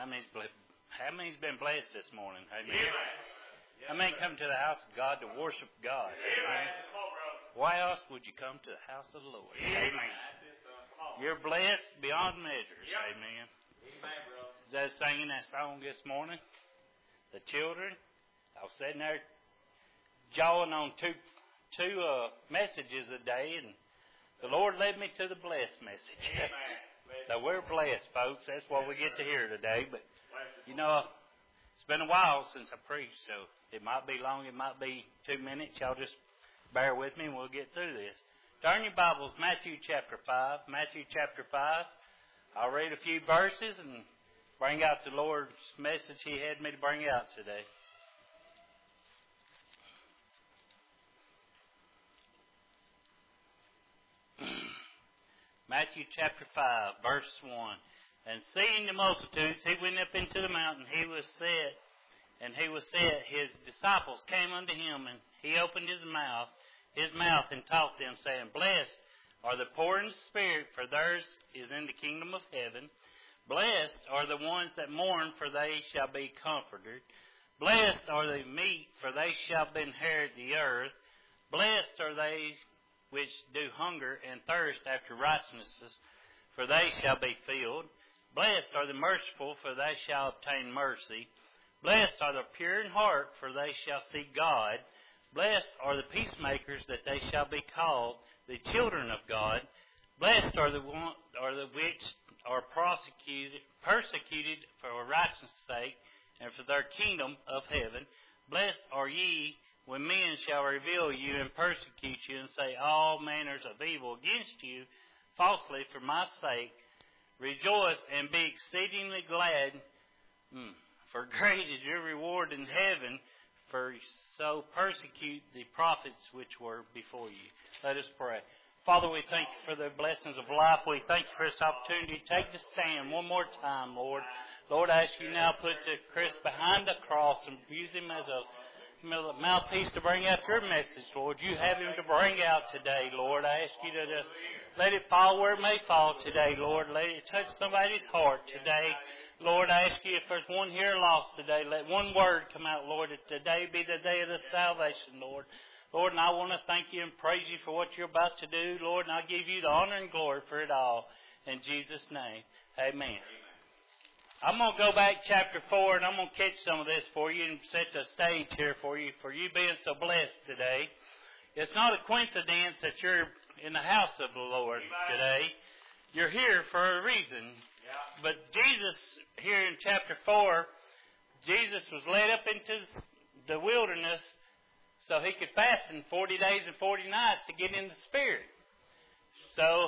How many's been blessed this morning? Amen. How many come to the house of God to worship God? Amen. Why else would you come to the house of the Lord? Amen. You're blessed beyond measures. Amen. As I was singing that song this morning, the children, I was sitting there jawing on two messages a day, and the Lord led me to the blessed message. So we're blessed, folks. That's what we get to hear today. But, you know, it's been a while since I preached, so it might be long, it might be 2 minutes. Y'all just bear with me and we'll get through this. Turn your Bibles, Matthew chapter 5. Matthew chapter 5. I'll read a few verses and bring out the Lord's message He had me to bring out today. Matthew chapter 5, verse 1. And seeing the multitudes, He went up into the mountain. He was set. His disciples came unto Him, and He opened His mouth, and taught them, saying, Blessed are the poor in spirit, for theirs is in the kingdom of heaven. Blessed are the ones that mourn, for they shall be comforted. Blessed are the meek, for they shall inherit the earth. Blessed are they which do hunger and thirst after righteousness, for they shall be filled. Blessed are the merciful, for they shall obtain mercy. Blessed are the pure in heart, for they shall see God. Blessed are the peacemakers, that they shall be called the children of God. Blessed are the which are persecuted for righteousness' sake, and for their kingdom of heaven. Blessed are ye when men shall revile you and persecute you, and say all manners of evil against you falsely for my sake. Rejoice and be exceedingly glad, for great is your reward in heaven, for so persecute the prophets which were before you. Let us pray. Father, we thank you for the blessings of life. We thank you for this opportunity to take the stand one more time, Lord. Lord, I ask you now to put the Chris behind the cross and use him as a mouthpiece to bring out your message, Lord. You have him to bring out today, Lord. I ask you to just let it fall where it may fall today, Lord. Let it touch somebody's heart today. Lord, I ask you if there's one here lost today, let one word come out, Lord, that today be the day of the salvation, Lord. Lord, and I want to thank you and praise you for what you're about to do, Lord, and I give you the honor and glory for it all. In Jesus' name, amen. I'm going to go back chapter 4, and I'm going to catch some of this for you and set the stage here for you being so blessed today. It's not a coincidence that you're in the house of the Lord today. You're here for a reason. But Jesus, here in chapter 4, Jesus was led up into the wilderness so he could fast in 40 days and 40 nights to get in the Spirit. So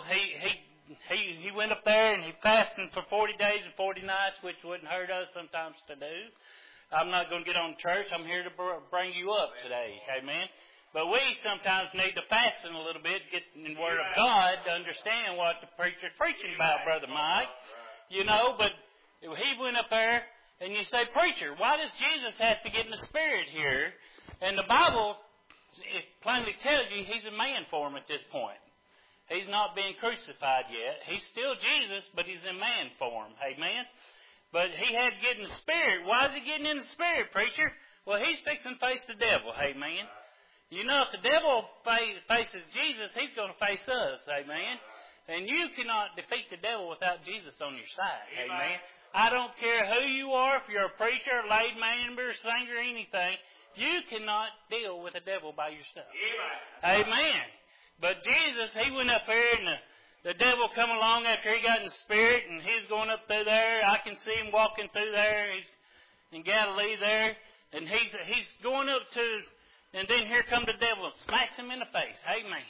he went up there and he fasted for 40 days and 40 nights, which wouldn't hurt us sometimes to do. I'm not going to get on church. I'm here to bring you up today. Amen. But we sometimes need to fast a little bit, get in the Word of God to understand what the preacher's preaching about, Brother Mike. You know, but he went up there and you say, Preacher, why does Jesus have to get in the Spirit here? And the Bible it plainly tells you he's a man form at this point. He's not being crucified yet. He's still Jesus, but he's in man form. Amen? But he had to get in the Spirit. Why is he getting in the Spirit, preacher? Well, he's fixing to face the devil. Amen? You know, if the devil faces Jesus, he's going to face us. Amen? And you cannot defeat the devil without Jesus on your side. Amen? I don't care who you are, if you're a preacher, a laid member, singer, anything. You cannot deal with the devil by yourself. Amen. But Jesus, he went up there and the devil come along after he got in the Spirit and he's going up through there. I can see him walking through there. He's in Galilee there. And he's going up to, and then here comes the devil and smacks him in the face. Amen.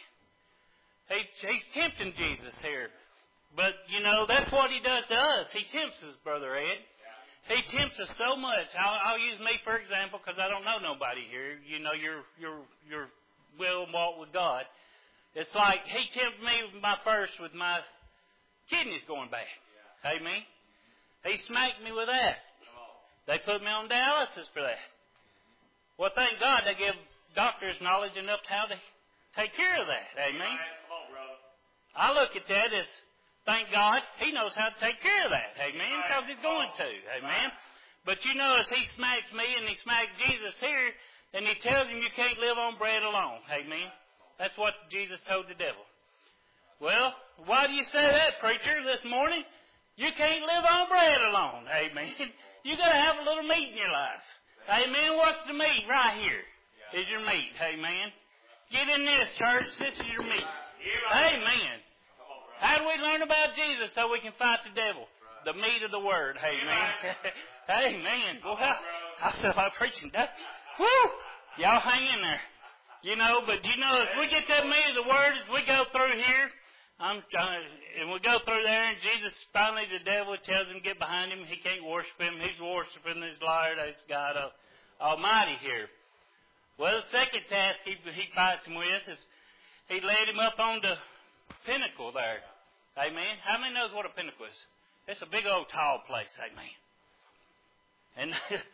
He's tempting Jesus here. But, you know, that's what he does to us. He tempts us, Brother Ed. He tempts us so much. I'll use me, for example, because I don't know nobody here. You know, your will and walk with God. It's like he tempted me with my kidneys going bad. Amen. He smacked me with that. They put me on dialysis for that. Well, thank God they give doctors knowledge enough how to take care of that. Amen. I look at that as thank God, he knows how to take care of that. Amen. Because he's going to. Amen. But you notice he smacks me and he smacks Jesus here, and he tells him you can't live on bread alone. Amen. That's what Jesus told the devil. Well, why do you say that, preacher, this morning? You can't live on bread alone. Amen. You got to have a little meat in your life. Amen. What's the meat? Right here is your meat. Amen. Get in this, church. This is your meat. Amen. How do we learn about Jesus so we can fight the devil? The meat of the Word. Amen. Amen. Well, I feel like preaching that. Woo! Y'all hang in there. You know, but you know, if we get that meat of the Word as we go through here, and we go through there, and Jesus, finally the devil tells him, get behind him. He can't worship him. He's worshiping his liar. That's God Almighty here. Well, the second task he fights him with is he led him up on the pinnacle there. Amen. How many knows what a pinnacle is? It's a big old tall place. Amen. And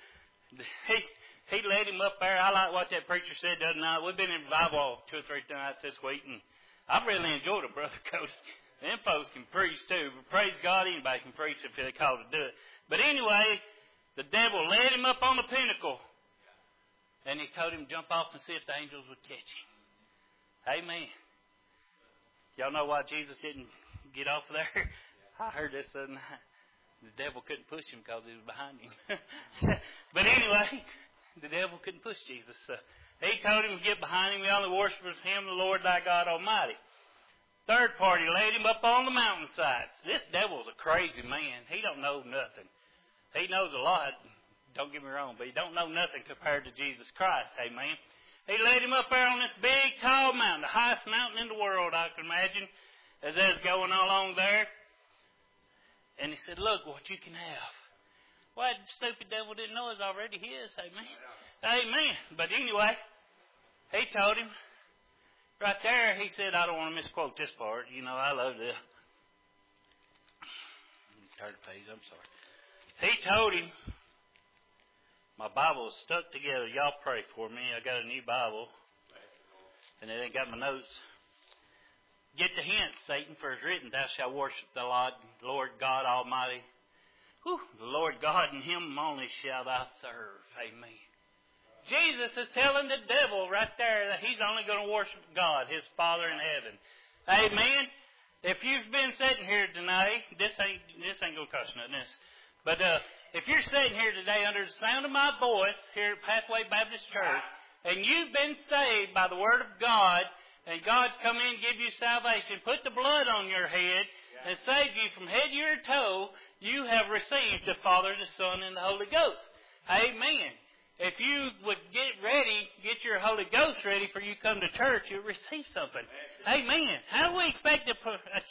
he led him up there. I like what that preacher said the other night. We've been in revival 2 or 3 nights this week, and I've really enjoyed it, Brother Cody. Them folks can preach too. But praise God, anybody can preach if they're called to do it. But anyway, the devil led him up on the pinnacle, and he told him to jump off and see if the angels would catch him. Amen. Y'all know why Jesus didn't get off there? I heard this the other night. The devil couldn't push him because he was behind him. But anyway, the devil couldn't push Jesus. So he told him to get behind him. He only worships him, the Lord thy God Almighty. Third part, he laid him up on the mountainsides. This devil's a crazy man. He don't know nothing. He knows a lot. Don't get me wrong, but he don't know nothing compared to Jesus Christ. Amen. He laid him up there on this big, tall mountain, the highest mountain in the world, I can imagine, as they was going along there. And he said, look what you can have. Well, the stupid devil didn't know it was already his. Amen. Amen. But anyway, he told him, right there, he said, I don't want to misquote this part. You know, I love this. Turn the page, I'm sorry. He told him, my Bible is stuck together. Y'all pray for me. I got a new Bible. And it ain't got my notes. Get the hint, Satan, for it's written, thou shalt worship the Lord God Almighty. Whew, the Lord God, and him only shall thou serve. Amen. Jesus is telling the devil right there that he's only going to worship God, his Father in heaven. Amen. If you've been sitting here tonight, this ain't going to cost nothing. But if you're sitting here today under the sound of my voice here at Pathway Baptist Church, and you've been saved by the Word of God, and God's come in and give you salvation, put the blood on your head, and saved you from head to your toe, you have received the Father, the Son, and the Holy Ghost. Amen. If you would get ready, get your Holy Ghost ready for you come to church, you'll receive something. Amen. How do we expect to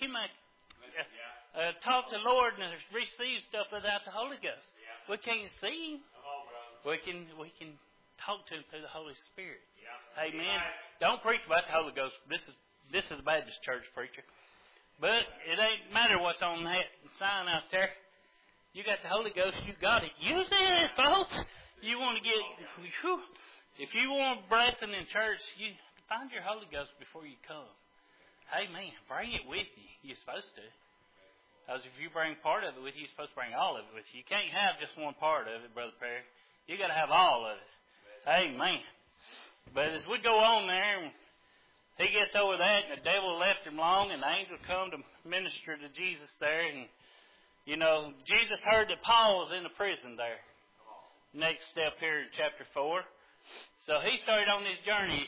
talk to the Lord and receive stuff without the Holy Ghost? We can't see Him. We can talk to Him through the Holy Spirit. Amen. Don't preach about the Holy Ghost. This is a Baptist church preacher. But it ain't matter what's on that sign out there. You got the Holy Ghost, you got it. Use it, folks. You want to get, if you want blessing in church, you find your Holy Ghost before you come. Amen. Bring it with you. You're supposed to. Because if you bring part of it with you, you're supposed to bring all of it with you. You can't have just one part of it, Brother Perry. You got to have all of it. Amen. But as we go on there, he gets over that, and the devil left him long, and the angel come to minister to Jesus there. And, you know, Jesus heard that Paul was in the prison there. Next step here in chapter 4. So he started on this journey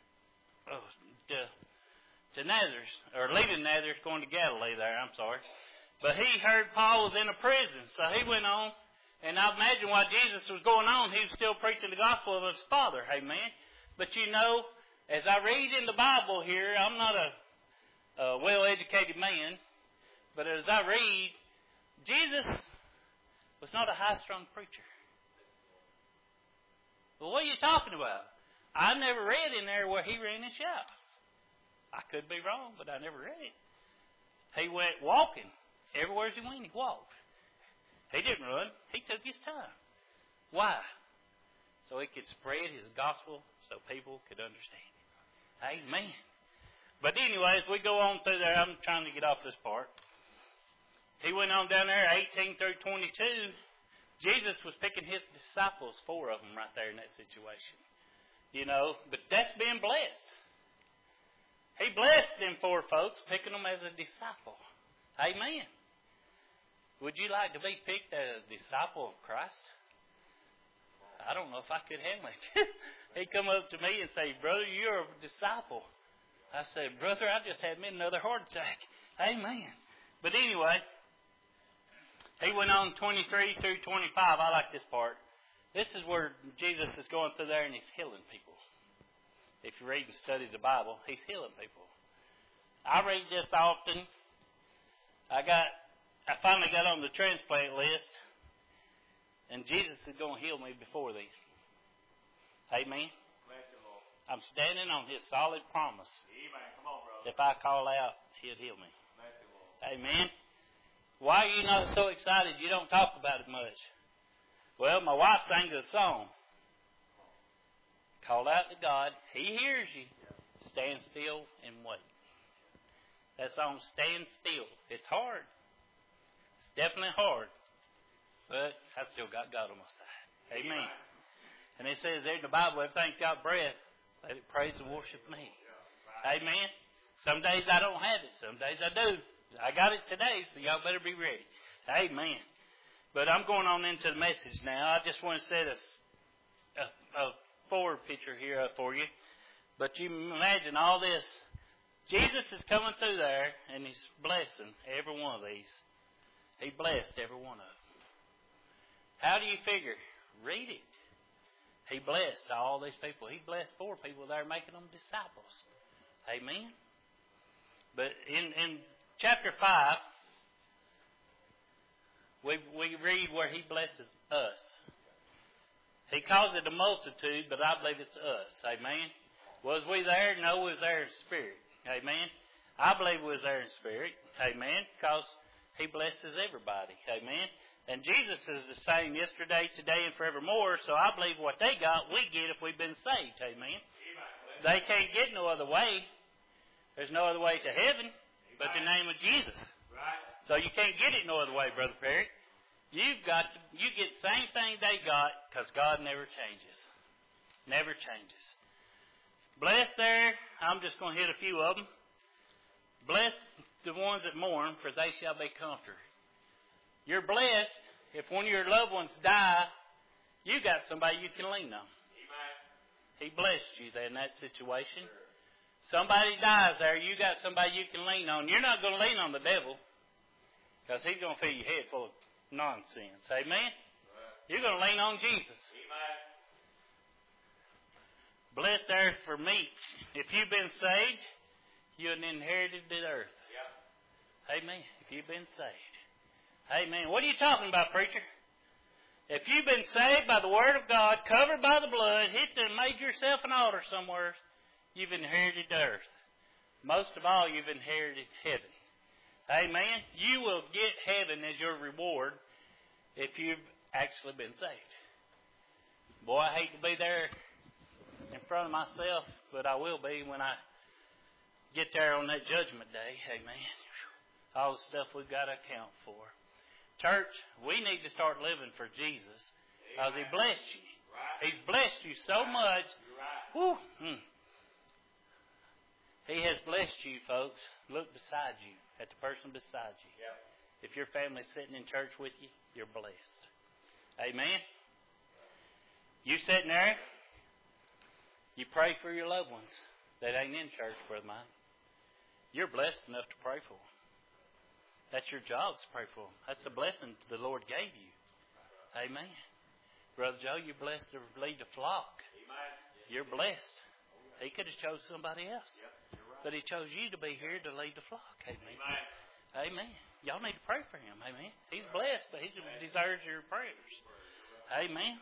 to Nazareth, or leaving Nazareth, going to Galilee there, I'm sorry. But he heard Paul was in a prison, so he went on. And I imagine while Jesus was going on, he was still preaching the gospel of his Father. Amen. But you know, as I read in the Bible here, I'm not a well-educated man, but as I read, Jesus was not a high-strung preacher. Well, what are you talking about? I never read in there where he ran and shouted. I could be wrong, but I never read it. He went walking. Everywhere he went, he walked. He didn't run. He took his time. Why? So he could spread his gospel so people could understand it. Amen. But anyway, as we go on through there, I'm trying to get off this part. he went on down there, 18 through 22. Jesus was picking his disciples, 4 of them right there in that situation. You know, but that's being blessed. He blessed them 4 folks, picking them as a disciple. Amen. Would you like to be picked as a disciple of Christ? I don't know if I could handle it. He'd come up to me and say, brother, you're a disciple. I said, brother, I just had me another heart attack. Amen. But anyway, he went on 23 through 25. I like this part. This is where Jesus is going through there and he's healing people. If you read and study the Bible, he's healing people. I read this often. I finally got on the transplant list, and Jesus is going to heal me before these. Amen. I'm standing on his solid promise. Amen. Come on, brother. If I call out, he'll heal me. Amen. Why are you not so excited you don't talk about it much? Well, my wife sang a song. Call out to God. He hears you. Stand still and wait. That song, Stand Still. It's hard. It's definitely hard. But I still got God on my side. Amen. And it says there in the Bible, everything's got breath. Let it praise and worship me. Amen. Some days I don't have it. Some days I do. I got it today, so y'all better be ready. Amen. But I'm going on into the message now. I just want to set a forward picture here up for you. But you imagine all this. Jesus is coming through there, and he's blessing every one of these. He blessed every one of them. How do you figure? Read it. He blessed all these people. He blessed 4 people there, making them disciples. Amen. But in chapter 5, we read where he blesses us. He calls it a multitude, but I believe it's us. Amen. Was we there? No, we was there in spirit. Amen. I believe we was there in spirit. Amen. Because he blesses everybody. Amen. And Jesus is the same yesterday, today, and forevermore. So I believe what they got, we get if we've been saved. Amen. They can't get no other way. There's no other way to heaven but the name of Jesus. So you can't get it no other way, Brother Perry. You get the same thing they got because God never changes. Never changes. Blessed there, I'm just going to hit a few of them. Blessed the ones that mourn, for they shall be comforted. You're blessed if one of your loved ones die, you got somebody you can lean on. Amen. He blessed you there in that situation. Somebody dies there, you got somebody you can lean on. You're not going to lean on the devil because he's going to fill your head full of nonsense. Amen? Right. You're going to lean on Jesus. Amen. Blessed there for me. If you've been saved, you have inherited the earth. Yep. Amen. If you've been saved. Amen. What are you talking about, preacher? If you've been saved by the Word of God, covered by the blood, made yourself an altar somewhere, you've inherited the earth. Most of all, you've inherited heaven. Amen. You will get heaven as your reward if you've actually been saved. Boy, I hate to be there in front of myself, but I will be when I get there on that judgment day. Amen. All the stuff we've got to account for. Church, we need to start living for Jesus because He blessed you. He's blessed you so much. Whew. He has blessed you, folks. Look beside you, at the person beside you. Yep. If your family's sitting in church with you, you're blessed. Amen? You sitting there, you pray for your loved ones that ain't in church, brother mine. You're blessed enough to pray for them. That's your job to pray for them. That's the blessing the Lord gave you. Amen. Brother Joe, you're blessed to lead the flock. You're blessed. He could have chose somebody else. But He chose you to be here to lead the flock. Amen. Amen. Y'all need to pray for him. Amen. He's blessed, but he deserves your prayers. Amen.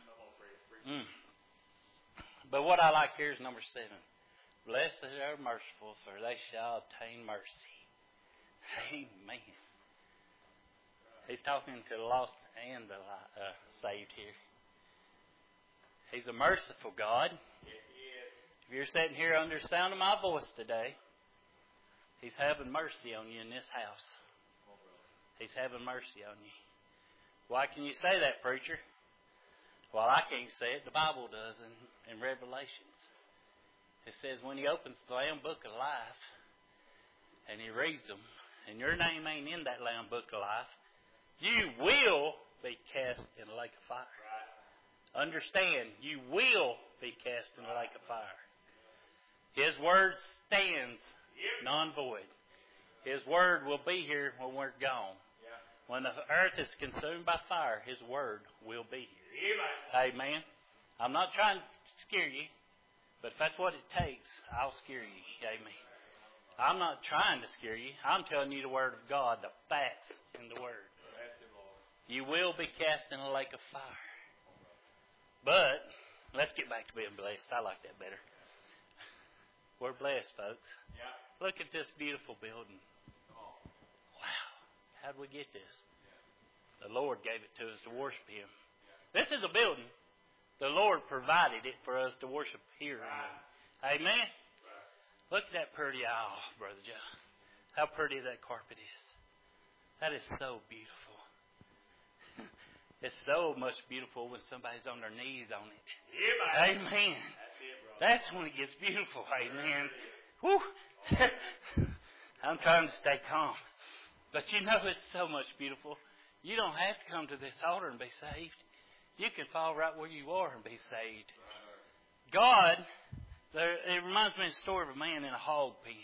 But what I like here is number 7. Blessed are the merciful, for they shall obtain mercy. Amen. He's talking to the lost and the saved here. He's a merciful God. If you're sitting here under the sound of my voice today, He's having mercy on you in this house. He's having mercy on you. Why can you say that, preacher? Well, I can't say it. The Bible does in Revelations. It says when He opens the Lamb Book of Life and He reads them, and your name ain't in that Lamb Book of Life, you will be cast in a lake of fire. Right. Understand, you will be cast in a lake of fire. His word stands non-void. His word will be here when we're gone. Yeah. When the earth is consumed by fire, His word will be here. Amen. I'm not trying to scare you, but if that's what it takes, I'll scare you. Amen. I'm not trying to scare you. I'm telling you the word of God, the facts in the word. You will be cast in a lake of fire. But let's get back to being blessed. I like that better. We're blessed, folks. Yeah. Look at this beautiful building. Wow. How did we get this? The Lord gave it to us to worship Him. This is a building. The Lord provided it for us to worship here. Right. Amen? Right. Look at that pretty aisle, Brother John. How pretty that carpet is. That is so beautiful. It's so much beautiful when somebody's on their knees on it. Yeah, amen. That's when it gets beautiful. Amen. Whew. I'm trying to stay calm. But you know it's so much beautiful. You don't have to come to this altar and be saved. You can fall right where you are and be saved. God, it reminds me of the story of a man in a hog pen.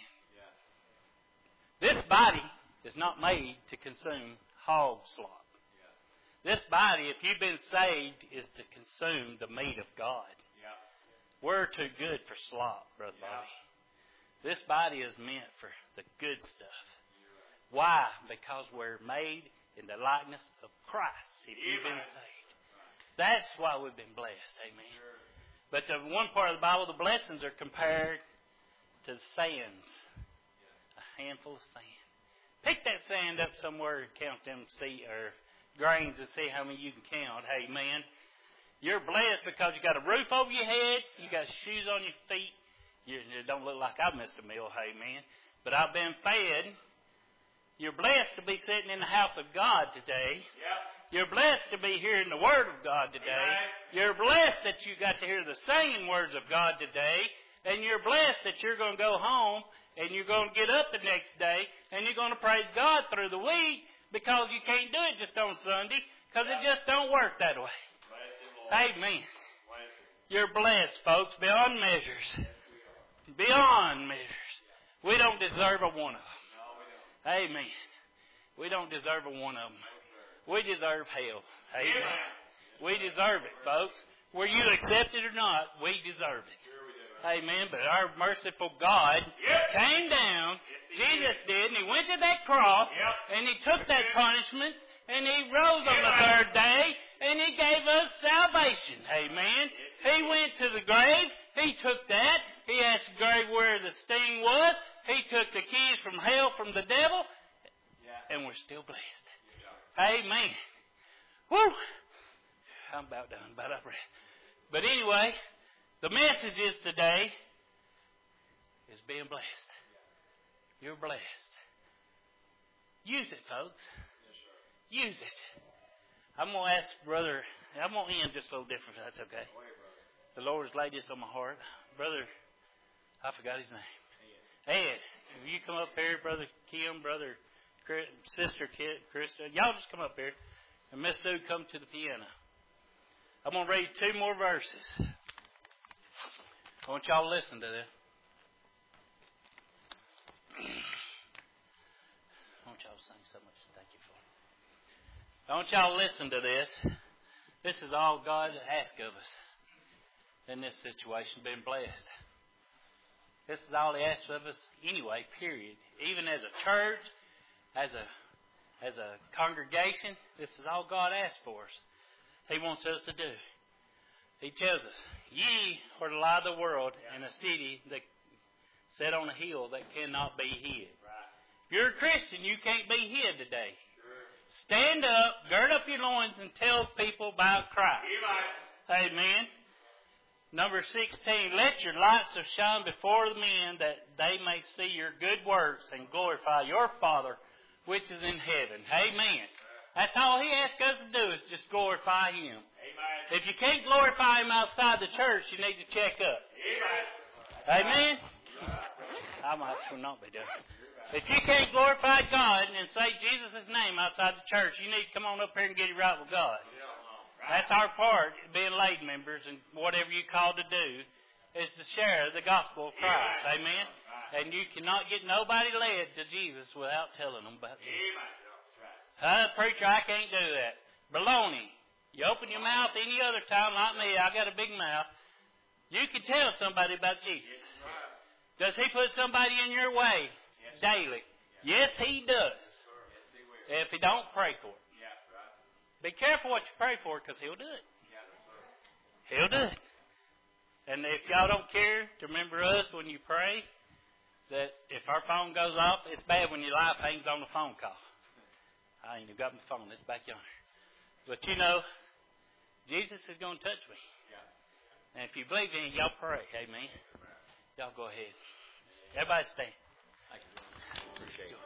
This body is not made to consume hog slop. This body, if you've been saved, is to consume the meat of God. Yeah. We're too good for slop, Brother Bobby. This body is meant for the good stuff. Why? Because we're made in the likeness of Christ, if you've been saved. That's why we've been blessed. Amen. But the one part of the Bible, the blessings are compared to sands. A handful of sand. Pick that sand up somewhere and count them grains and see how many you can count. Amen. You're blessed because you got a roof over your head. You got shoes on your feet. You don't look like I've missed a meal. Amen. But I've been fed. You're blessed to be sitting in the house of God today. Yep. You're blessed to be hearing the Word of God today. Amen. You're blessed that you got to hear the singing words of God today. And you're blessed that you're going to go home and you're going to get up the next day and you're going to praise God through the week. Because you can't do it just on Sunday, because it just don't work that way. Amen. You're blessed, folks, beyond measures. Beyond measures. We don't deserve a one of them. Amen. We don't deserve a one of them. We deserve hell. Amen. We deserve it, folks. Whether you accept it or not, we deserve it. Amen. But our merciful God came down. Jesus did. And He went to that cross. And He took that punishment. And He rose on the third day. And He gave us salvation. Amen. He went to the grave. He took that. He asked the grave where the sting was. He took the keys from hell from the devil. And we're still blessed. Amen. Woo! I'm about done. About up. But anyway, the message is today is being blessed. You're blessed. Use it, folks. Use it. I'm going to ask Brother, I'm going to end just a little different if that's okay. The Lord has laid this on my heart. Brother, I forgot his name. Ed. Will you come up here, Brother Kim, Brother Sister Krista? Y'all just come up here. And Miss Sue, come to the piano. I'm going to read 2 more verses. I want y'all to listen to this. I want y'all to sing so much. Thank you for it. I want y'all to listen to this. This is all God asks of us in this situation, being blessed. This is all He asks of us anyway, period. Even as a church, as a congregation, this is all God asks for us. He wants us to do. He tells us, ye are the light of the world in a city that set on a hill that cannot be hid. Right. If you're a Christian, you can't be hid today. Sure. Stand up, gird up your loins, and tell people about Christ. Amen. Number 16, let your light so shine before the men that they may see your good works and glorify your Father which is in heaven. Amen. That's all He asks us to do is just glorify Him. Amen. If you can't glorify Him outside the church, you need to check up. Amen. I might not be done. If you can't glorify God and say Jesus' name outside the church, you need to come on up here and get it right with God. That's our part, being lay members and whatever you're called to do, is to share the gospel of Christ. Amen. And you cannot get nobody led to Jesus without telling them about Jesus. Preacher, I can't do that. Baloney. You open your mouth any other time like me, I got a big mouth. You can tell somebody about Jesus. Does He put somebody in your way daily? Yes, He does. If He don't, pray for it. Be careful what you pray for, because He'll do it. He'll do it. And if y'all don't care to remember us when you pray, that if our phone goes off, it's bad when your life hangs on the phone call. I ain't got my phone. It's back yonder. But you know, Jesus is going to touch me. And if you believe in Him, y'all pray. Amen. Y'all go ahead. Everybody stand. Thank you. Appreciate it.